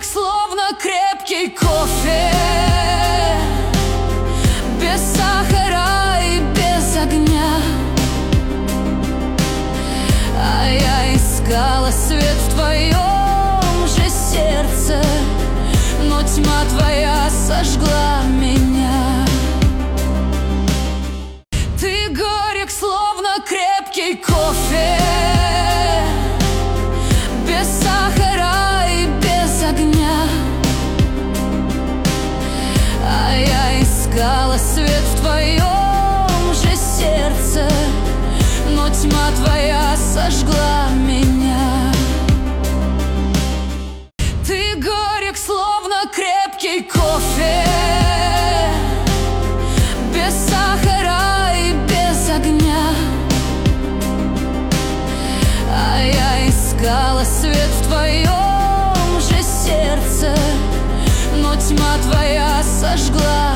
словно крепкий кофе, без сахара и без огня. А я искала свет в твоем же сердце, но тьма твоя сожгла меня. Ты горек, словно крепкий кофе, без сахара и без огня. А я искала свет в твоем же сердце, но тьма твоя сожгла меня. Ты горек, словно крепкий кофе, без сахара и без огня. А я искала свет в твоем же сердце, но тьма твоя сожгла